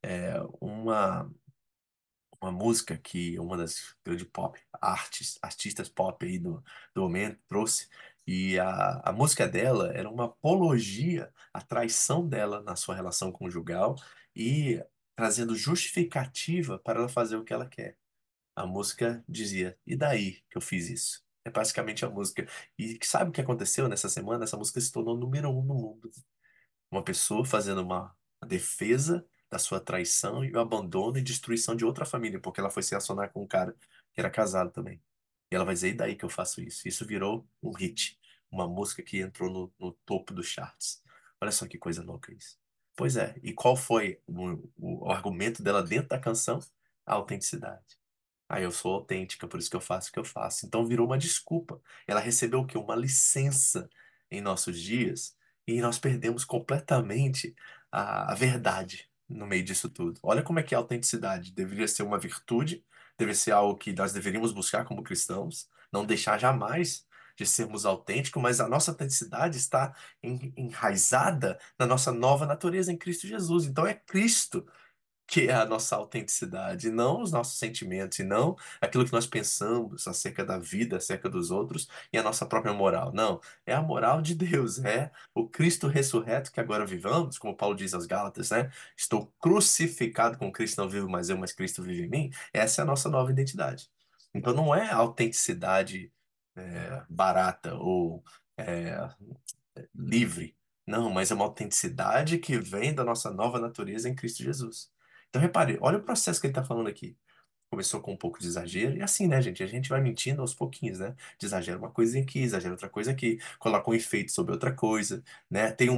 uma música que uma das grandes artistas pop aí do momento trouxe. E a música dela era uma apologia à traição dela na sua relação conjugal e trazendo justificativa para ela fazer o que ela quer. A música dizia: E daí que eu fiz isso? É basicamente a música. E sabe o que aconteceu nessa semana? Essa música se tornou número um no mundo. Uma pessoa fazendo uma defesa da sua traição e o abandono e destruição de outra família, porque ela foi se relacionar com um cara que era casado também. E ela vai dizer, e daí que eu faço isso? Isso virou um hit, uma música que entrou no topo dos charts. Olha só que coisa louca isso. Pois é, e qual foi o argumento dela dentro da canção? A autenticidade. Ah, eu sou autêntica, por isso que eu faço o que eu faço. Então virou uma desculpa. Ela recebeu o quê? Uma licença em nossos dias e nós perdemos completamente a verdade no meio disso tudo. Olha como é que é a autenticidade. Deveria ser uma virtude, deveria ser algo que nós deveríamos buscar como cristãos, não deixar jamais de sermos autênticos, mas a nossa autenticidade está enraizada na nossa nova natureza em Cristo Jesus. Então é Cristo que é a nossa autenticidade, e não os nossos sentimentos, e não aquilo que nós pensamos acerca da vida, acerca dos outros e a nossa própria moral. Não, é a moral de Deus, é o Cristo ressurreto que agora vivamos, como Paulo diz aos Gálatas, né? Estou crucificado com Cristo, não vivo mais eu, mas Cristo vive em mim. Essa é a nossa nova identidade. Então não é a autenticidade barata ou é, livre. Não, mas é uma autenticidade que vem da nossa nova natureza em Cristo Jesus. Então, repare, olha o processo que ele está falando aqui. Começou com um pouco de exagero, e assim, né, gente? A gente vai mentindo aos pouquinhos, né? De exagero uma coisa aqui, exagero outra coisa aqui, coloca um efeito sobre outra coisa, né? Tem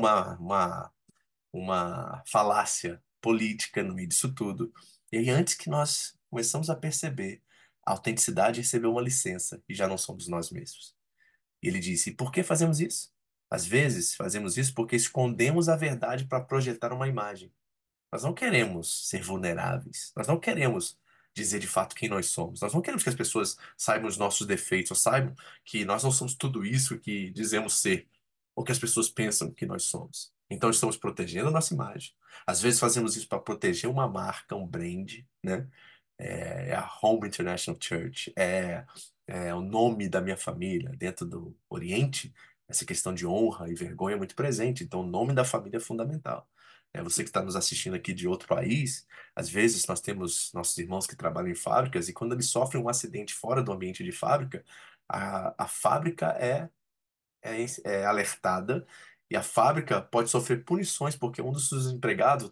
uma falácia política no meio disso tudo. E aí, antes que nós começamos a perceber, a autenticidade recebeu uma licença e já não somos nós mesmos. E ele disse: por que fazemos isso? Às vezes, fazemos isso porque escondemos a verdade para projetar uma imagem. Nós não queremos ser vulneráveis. Nós não queremos dizer de fato quem nós somos. Nós não queremos que as pessoas saibam os nossos defeitos, ou saibam que nós não somos tudo isso que dizemos ser, ou que as pessoas pensam que nós somos. Então, estamos protegendo a nossa imagem. Às vezes, fazemos isso para proteger uma marca, um brand, né? É a Home International Church, é o nome da minha família. Dentro do Oriente, essa questão de honra e vergonha é muito presente. Então, o nome da família é fundamental. Você que está nos assistindo aqui de outro país, às vezes nós temos nossos irmãos que trabalham em fábricas e quando eles sofrem um acidente fora do ambiente de fábrica, a fábrica é alertada e a fábrica pode sofrer punições porque um dos seus empregados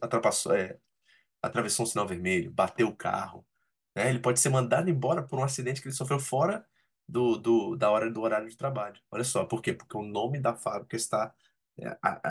atravessou um sinal vermelho, bateu o carro, né? Ele pode ser mandado embora por um acidente que ele sofreu fora da hora do horário de trabalho. Olha só, por quê? Porque o nome da fábrica está é,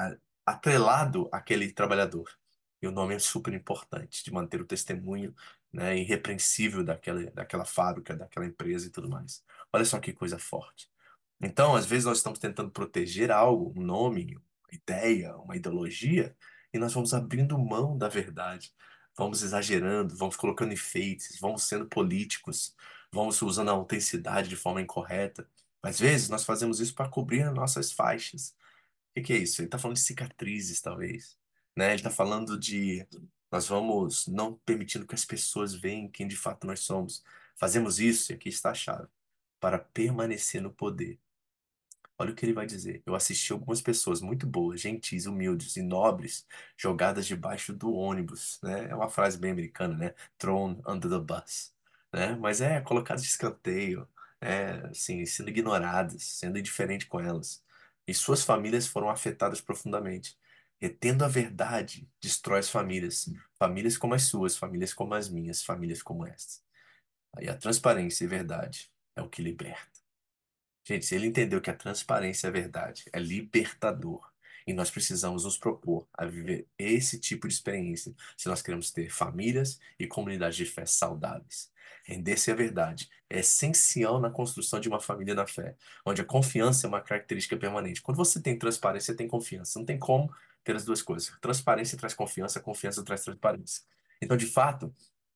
atrelado àquele trabalhador. E o nome é super importante de manter o testemunho, né, irrepreensível daquela fábrica, daquela empresa e tudo mais. Olha só que coisa forte. Então, às vezes, nós estamos tentando proteger algo, um nome, uma ideia, uma ideologia, e nós vamos abrindo mão da verdade. Vamos exagerando, vamos colocando enfeites, vamos sendo políticos, vamos usando a autenticidade de forma incorreta. Às vezes, nós fazemos isso para cobrir as nossas faixas. O que é isso? Ele está falando de cicatrizes, talvez. Né? Ele está falando de. Nós vamos não permitindo que as pessoas vejam quem de fato nós somos. Fazemos isso, e aqui está a chave, para permanecer no poder. Olha o que ele vai dizer. Eu assisti algumas pessoas muito boas, gentis, humildes e nobres jogadas debaixo do ônibus, né? É uma frase bem americana, né? Thrown under the bus, né? Mas é colocadas de escanteio, assim, sendo ignoradas, sendo indiferente com elas. E suas famílias foram afetadas profundamente. Retendo a verdade destrói as famílias. Famílias como as suas, famílias como as minhas, famílias como estas. Aí a transparência e verdade é o que liberta. Gente, se ele entendeu que a transparência é a verdade, é libertador, e nós precisamos nos propor a viver esse tipo de experiência se nós queremos ter famílias e comunidades de fé saudáveis. Render-se à verdade é essencial na construção de uma família na fé, onde a confiança é uma característica permanente. Quando você tem transparência, tem confiança. Não tem como ter as duas coisas. Transparência traz confiança, confiança traz transparência. Então, de fato,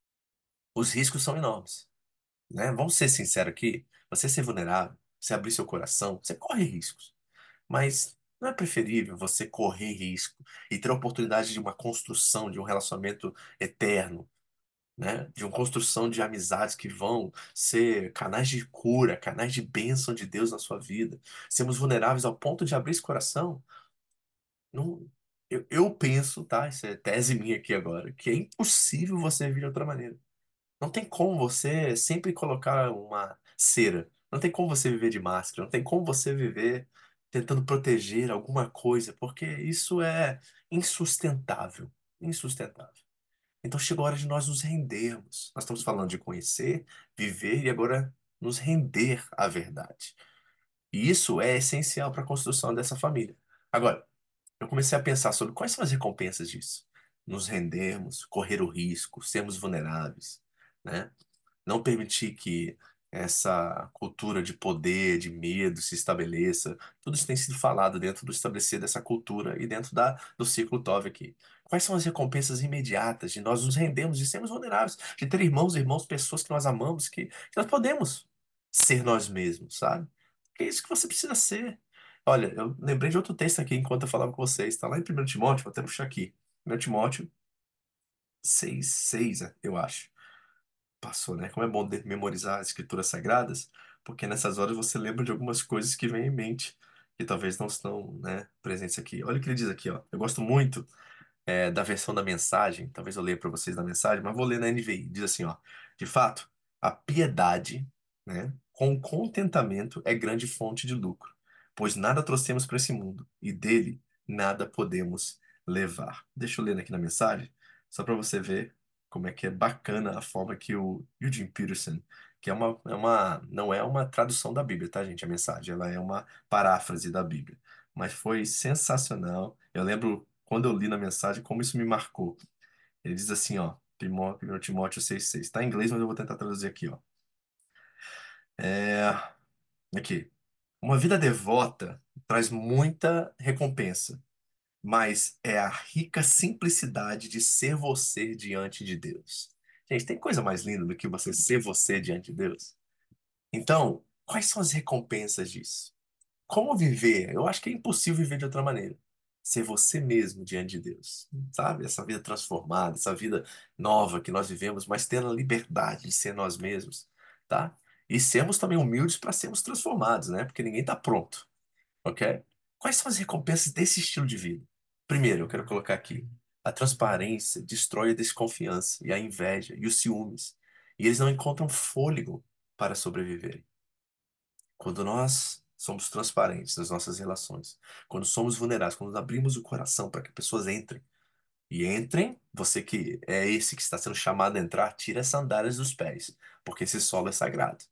os riscos são enormes, né? Vamos ser sinceros aqui, você ser vulnerável, você abrir seu coração, você corre riscos. Mas não é preferível você correr risco e ter a oportunidade de uma construção, de um relacionamento eterno, né? De uma construção de amizades que vão ser canais de cura, canais de bênção de Deus na sua vida. Sermos vulneráveis ao ponto de abrir esse coração. Não, eu penso, tá? Isso é tese minha aqui agora, que é impossível você vir de outra maneira. Não tem como você sempre colocar uma cera. Não tem como você viver de máscara. Não tem como você viver tentando proteger alguma coisa, porque isso é insustentável. Insustentável. Então chegou a hora de nós nos rendermos. Nós estamos falando de conhecer, viver e agora nos render à verdade. E isso é essencial para a construção dessa família. Agora, eu comecei a pensar sobre quais são as recompensas disso. Nos rendermos, correr o risco, sermos vulneráveis, né? Não permitir que essa cultura de poder, de medo se estabeleça. Tudo isso tem sido falado dentro do estabelecer dessa cultura e dentro do ciclo Tove aqui. Quais são as recompensas imediatas de nós nos rendermos, de sermos vulneráveis, de ter irmãos, pessoas que nós amamos, que nós podemos ser nós mesmos, sabe? Que é isso que você precisa ser. Olha, eu lembrei de outro texto aqui enquanto eu falava com vocês. Está lá em 1 Timóteo, vou até puxar aqui. 1 Timóteo 6:6, eu acho. Passou, né? Como é bom memorizar as escrituras sagradas, porque nessas horas você lembra de algumas coisas que vêm em mente, que talvez não estão, né, presentes aqui. Olha o que ele diz aqui, ó. Eu gosto muito da versão da mensagem, talvez eu leia para vocês da mensagem, mas vou ler na NVI. Diz assim, ó: de fato, a piedade, né, com contentamento é grande fonte de lucro, pois nada trouxemos para esse mundo e dele nada podemos levar. Deixa eu ler aqui na mensagem, só para você ver como é que é bacana a forma que o Eugene Peterson, que não é uma tradução da Bíblia, tá, gente? A mensagem, ela é uma paráfrase da Bíblia, mas foi sensacional. Eu lembro quando eu li na mensagem como isso me marcou. Ele diz assim, ó, 1 Timóteo 6:6. Está em inglês, mas eu vou tentar traduzir aqui, ó. É, aqui. Uma vida devota traz muita recompensa, mas é a rica simplicidade de ser você diante de Deus. Gente, tem coisa mais linda do que você ser você diante de Deus? Então, quais são as recompensas disso? Como viver? Eu acho que é impossível viver de outra maneira. Ser você mesmo diante de Deus, sabe? Essa vida transformada, essa vida nova que nós vivemos, mas tendo a liberdade de ser nós mesmos, tá? E sermos também humildes para sermos transformados, né? Porque ninguém está pronto, ok? Quais são as recompensas desse estilo de vida? Primeiro, eu quero colocar aqui: a transparência destrói a desconfiança e a inveja e os ciúmes, e eles não encontram fôlego para sobreviver. Quando nós somos transparentes nas nossas relações, quando somos vulneráveis, quando abrimos o coração para que pessoas entrem, e entrem, você que é esse que está sendo chamado a entrar, tira as sandálias dos pés, porque esse solo é sagrado.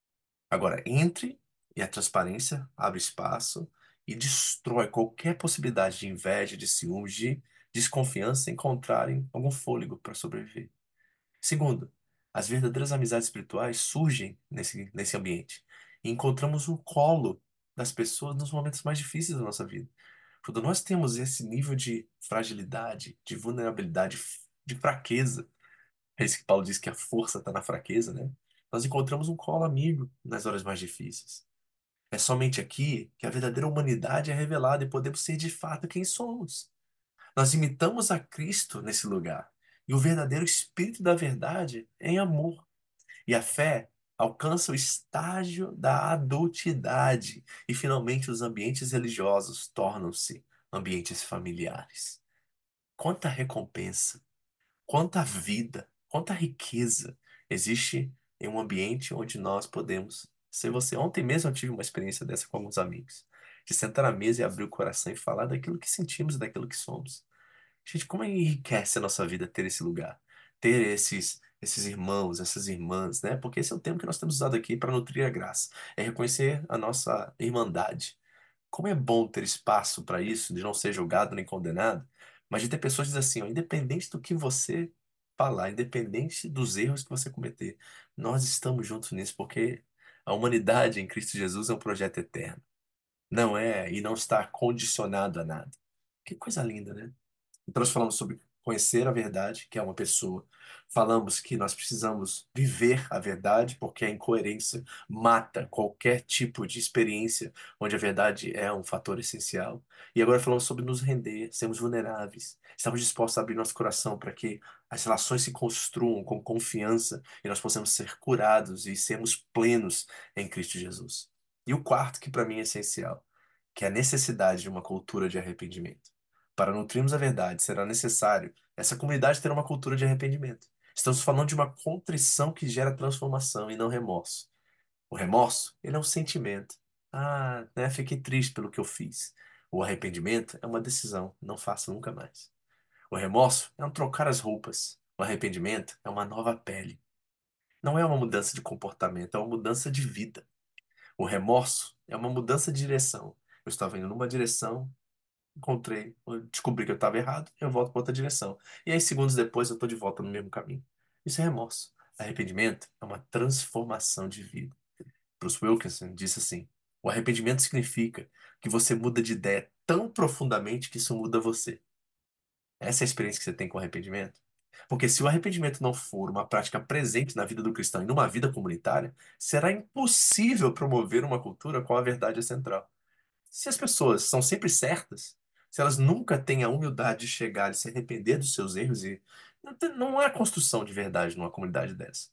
Agora, entre e a transparência abre espaço e destrói qualquer possibilidade de inveja, de ciúmes, de desconfiança encontrarem algum fôlego para sobreviver. Segundo, as verdadeiras amizades espirituais surgem nesse ambiente. E encontramos o colo das pessoas nos momentos mais difíceis da nossa vida. Quando nós temos esse nível de fragilidade, de vulnerabilidade, de fraqueza, é isso que Paulo diz que a força está na fraqueza, né? Nós encontramos um colo amigo nas horas mais difíceis. É somente aqui que a verdadeira humanidade é revelada e podemos ser de fato quem somos. Nós imitamos a Cristo nesse lugar. E o verdadeiro espírito da verdade é em amor. E a fé alcança o estágio da adultidade. E finalmente os ambientes religiosos tornam-se ambientes familiares. Quanta recompensa, quanta vida, quanta riqueza existe em um ambiente onde nós podemos ser você. Ontem mesmo eu tive uma experiência dessa com alguns amigos. De sentar à mesa e abrir o coração e falar daquilo que sentimos e daquilo que somos. Gente, como enriquece a nossa vida ter esse lugar, ter esses irmãos, essas irmãs, né? Porque esse é o termo que nós temos usado aqui para nutrir a graça, é reconhecer a nossa irmandade. Como é bom ter espaço para isso, de não ser julgado nem condenado, mas de ter pessoas que dizem assim, ó, independente do que você falar, independente dos erros que você cometer, nós estamos juntos nisso, porque a humanidade em Cristo Jesus é um projeto eterno. Não é e não está condicionado a nada. Que coisa linda, né? Então, nós falamos sobre conhecer a verdade, que é uma pessoa. Falamos que nós precisamos viver a verdade, porque a incoerência mata qualquer tipo de experiência onde a verdade é um fator essencial. E agora falamos sobre nos render, sermos vulneráveis. Estamos dispostos a abrir nosso coração para que as relações se construam com confiança e nós possamos ser curados e sermos plenos em Cristo Jesus. E o quarto, que para mim é essencial, que é a necessidade de uma cultura de arrependimento. Para nutrirmos a verdade, será necessário essa comunidade ter uma cultura de arrependimento. Estamos falando de uma contrição que gera transformação e não remorso. O remorso, ele é um sentimento. Ah, né, fiquei triste pelo que eu fiz. O arrependimento é uma decisão, não faço nunca mais. O remorso é um trocar as roupas. O arrependimento é uma nova pele. Não é uma mudança de comportamento, é uma mudança de vida. O remorso é uma mudança de direção. Eu estava indo numa direção, encontrei, eu descobri que eu estava errado, eu volto para outra direção. E aí, segundos depois, eu estou de volta no mesmo caminho. Isso é remorso. Arrependimento é uma transformação de vida. Bruce Wilkinson disse assim: o arrependimento significa que você muda de ideia tão profundamente que isso muda você. Essa é a experiência que você tem com o arrependimento? Porque se o arrependimento não for uma prática presente na vida do cristão e numa vida comunitária, será impossível promover uma cultura com a verdade central. Se as pessoas são sempre certas, se elas nunca têm a humildade de chegar e se arrepender dos seus erros, e não há construção de verdade numa comunidade dessa.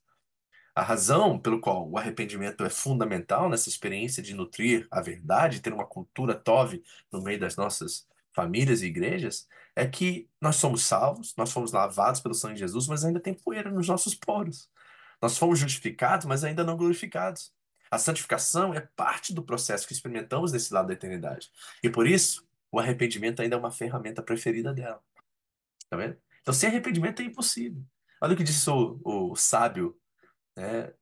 A razão pelo qual o arrependimento é fundamental nessa experiência de nutrir a verdade, ter uma cultura Tove no meio das nossas famílias e igrejas, é que nós somos salvos, nós fomos lavados pelo sangue de Jesus, mas ainda tem poeira nos nossos poros. Nós fomos justificados, mas ainda não glorificados. A santificação é parte do processo que experimentamos nesse lado da eternidade. E por isso, o arrependimento ainda é uma ferramenta preferida dela. Tá vendo? Então, sem arrependimento é impossível. Olha o que disse o sábio, né,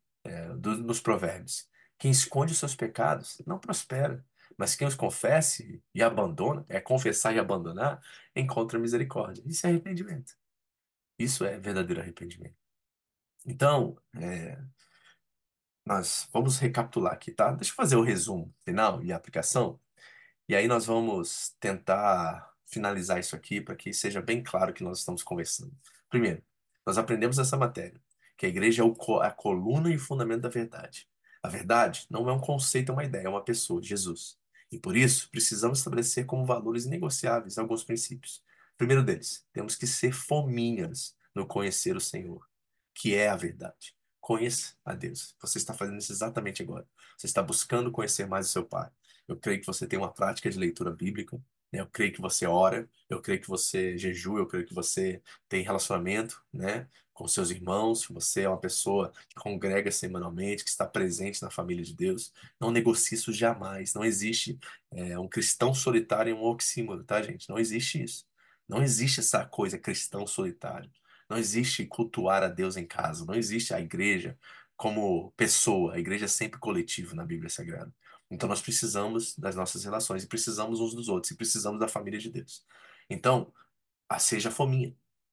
nos provérbios. Quem esconde os seus pecados não prospera, mas quem os confesse e abandona, é confessar e abandonar, encontra misericórdia. Isso é arrependimento. Isso é verdadeiro arrependimento. Então, nós vamos recapitular aqui, tá? Deixa eu fazer o resumo final e a aplicação. E aí nós vamos tentar finalizar isso aqui para que seja bem claro que nós estamos conversando. Primeiro, nós aprendemos essa matéria, que a igreja é a coluna e o fundamento da verdade. A verdade não é um conceito, é uma ideia, é uma pessoa, Jesus. E por isso, precisamos estabelecer como valores inegociáveis alguns princípios. Primeiro deles, temos que ser fominhas no conhecer o Senhor, que é a verdade. Conheça a Deus. Você está fazendo isso exatamente agora. Você está buscando conhecer mais o seu Pai. Eu creio que você tem uma prática de leitura bíblica, né? Eu creio que você ora, eu creio que você jejua, eu creio que você tem relacionamento, né, com seus irmãos, que você é uma pessoa que congrega semanalmente, que está presente na família de Deus. Não negocie isso jamais. Não existe um cristão solitário e um oxímoro, tá, gente? Não existe isso. Não existe essa coisa cristão solitário. Não existe cultuar a Deus em casa. Não existe a igreja como pessoa. A igreja é sempre coletivo na Bíblia Sagrada. Então nós precisamos das nossas relações e precisamos uns dos outros e precisamos da família de Deus. Então, seja fominha,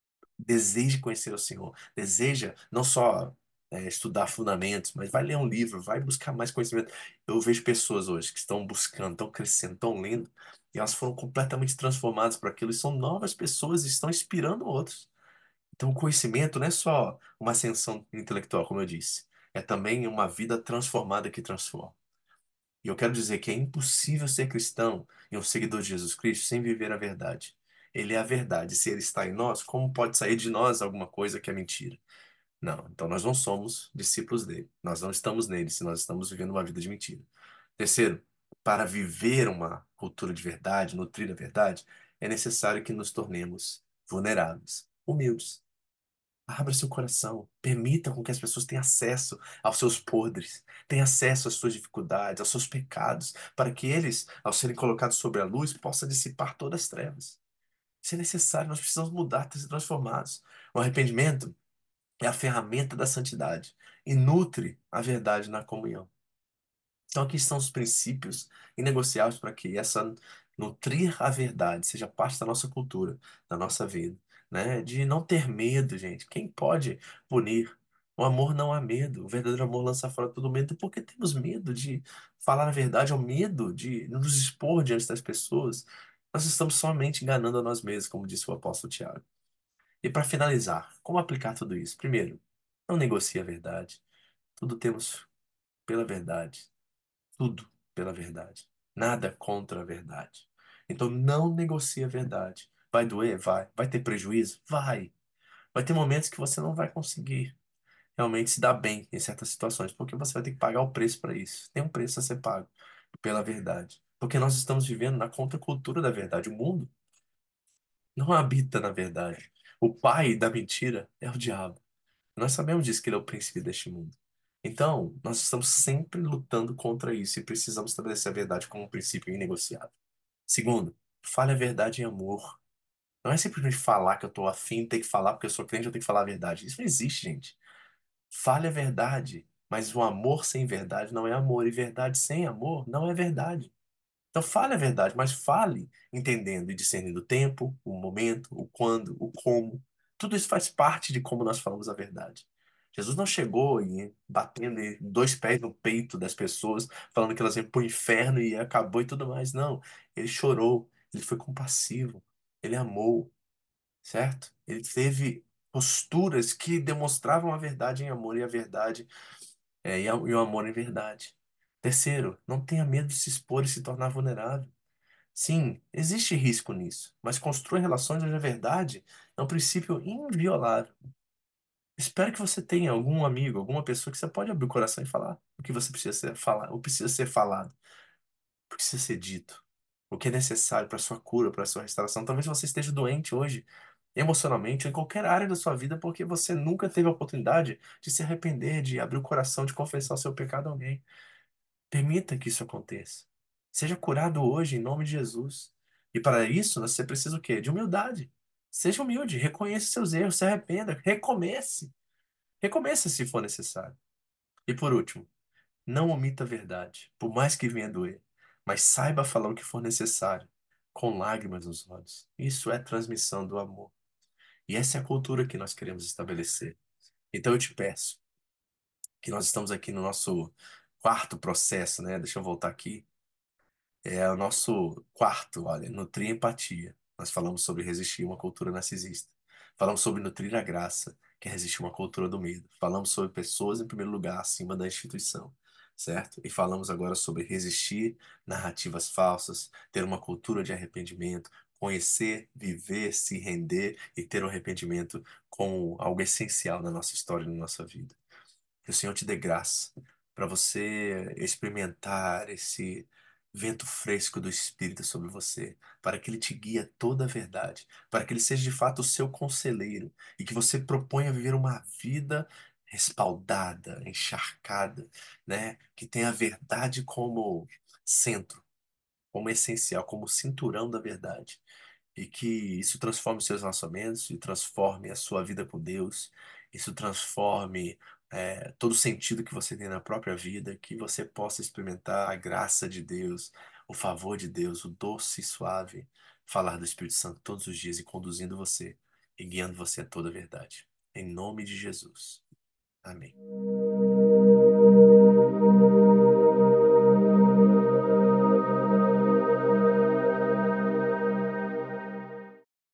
deseje conhecer o Senhor, deseja não só estudar fundamentos, mas vai ler um livro, vai buscar mais conhecimento. Eu vejo pessoas hoje que estão buscando, estão crescendo, estão lendo, e elas foram completamente transformadas por aquilo e são novas pessoas e estão inspirando outros. Então, o conhecimento não é só uma ascensão intelectual, como eu disse, é também uma vida transformada que transforma. E eu quero dizer que é impossível ser cristão e um seguidor de Jesus Cristo sem viver a verdade. Ele é a verdade. Se ele está em nós, como pode sair de nós alguma coisa que é mentira? Não. Então nós não somos discípulos dele. Nós não estamos nele se nós estamos vivendo uma vida de mentira. Terceiro, para viver uma cultura de verdade, nutrir a verdade, é necessário que nos tornemos vulneráveis, humildes. Abra seu coração. Permita com que as pessoas tenham acesso aos seus podres, tenham acesso às suas dificuldades, aos seus pecados, para que eles, ao serem colocados sobre a luz, possam dissipar todas as trevas. Isso é necessário, nós precisamos mudar, ter se transformados. O arrependimento é a ferramenta da santidade e nutre a verdade na comunhão. Então, aqui estão os princípios inegociáveis para que essa nutrir a verdade seja parte da nossa cultura, da nossa vida, né? De não ter medo, gente. Quem pode punir? O amor não há medo. O verdadeiro amor lança fora todo medo. Por que temos medo de falar a verdade? É o medo de nos expor diante das pessoas. Nós estamos somente enganando a nós mesmos, como disse o apóstolo Tiago. E para finalizar, como aplicar tudo isso? Primeiro, não negocie a verdade. Tudo temos pela verdade. Tudo pela verdade. Nada contra a verdade. Então não negocie a verdade. Vai doer? Vai. Vai ter prejuízo? Vai. Vai ter momentos que você não vai conseguir realmente se dar bem em certas situações, porque você vai ter que pagar o preço para isso. Tem um preço a ser pago pela verdade. Porque nós estamos vivendo na contracultura da verdade. O mundo não habita na verdade. O pai da mentira é o diabo. Nós sabemos disso, que ele é o príncipe deste mundo. Então, nós estamos sempre lutando contra isso e precisamos estabelecer a verdade como um princípio inegociável. Segundo, fale a verdade em amor. Não é simplesmente falar que eu estou afim, ter que falar porque eu sou crente, eu tenho que falar a verdade. Isso não existe, gente. Fale a verdade, mas o amor sem verdade não é amor, e verdade sem amor não é verdade. Então fale a verdade, mas fale entendendo e discernindo o tempo, o momento, o quando, o como. Tudo isso faz parte de como nós falamos a verdade. Jesus não chegou e batendo dois pés no peito das pessoas, falando que elas iam para o inferno e acabou e tudo mais. Não. Ele chorou, ele foi compassivo, ele amou, certo? Ele teve posturas que demonstravam a verdade em amor e a verdade e o amor em verdade. Terceiro, não tenha medo de se expor e se tornar vulnerável. Sim, existe risco nisso, mas construa relações onde a verdade é um princípio inviolável. Espero que você tenha algum amigo, alguma pessoa que você pode abrir o coração e falar o que você precisa ser falar, o que precisa ser falado, o que precisa ser dito, o que é necessário para sua cura, para sua restauração. Talvez você esteja doente hoje, emocionalmente, ou em qualquer área da sua vida, porque você nunca teve a oportunidade de se arrepender, de abrir o coração, de confessar o seu pecado a alguém. Permita que isso aconteça. Seja curado hoje em nome de Jesus. E para isso, você precisa o quê? De humildade. Seja humilde, reconheça seus erros, se arrependa, recomece. Recomece se for necessário. E por último, não omita a verdade, por mais que venha doer, mas saiba falar o que for necessário, com lágrimas nos olhos. Isso é transmissão do amor. E essa é a cultura que nós queremos estabelecer. Então eu te peço que nós estamos aqui no nosso quarto processo, né? Deixa eu voltar aqui. É o nosso quarto, olha, nutrir empatia. Nós falamos sobre resistir uma cultura narcisista. Falamos sobre nutrir a graça, que é resistir uma cultura do medo. Falamos sobre pessoas em primeiro lugar, acima da instituição, certo? E falamos agora sobre resistir narrativas falsas, ter uma cultura de arrependimento, conhecer, viver, se render e ter um arrependimento como algo essencial na nossa história e na nossa vida. Que o Senhor te dê graça para você experimentar esse vento fresco do Espírito sobre você, para que Ele te guie a toda a verdade, para que Ele seja de fato o seu conselheiro e que você proponha viver uma vida respaldada, encharcada, né? Que tenha a verdade como centro, como essencial, como cinturão da verdade e que isso transforme os seus relacionamentos, e transforme a sua vida com Deus, isso transforme todo o sentido que você tem na própria vida, que você possa experimentar a graça de Deus, o favor de Deus, o doce e suave falar do Espírito Santo todos os dias e conduzindo você e guiando você a toda a verdade. Em nome de Jesus. Amém.